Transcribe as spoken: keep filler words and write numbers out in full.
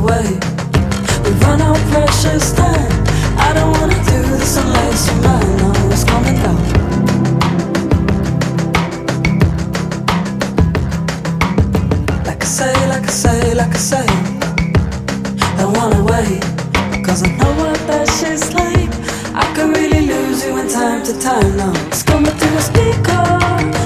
away. We run out precious time. I don't wanna do this unless you're mine. No, it's coming down. Like I say, like I say, like I say, don't wanna wait, cause I know what that shit's like. I could really lose you in time to time now. It's coming through the speaker.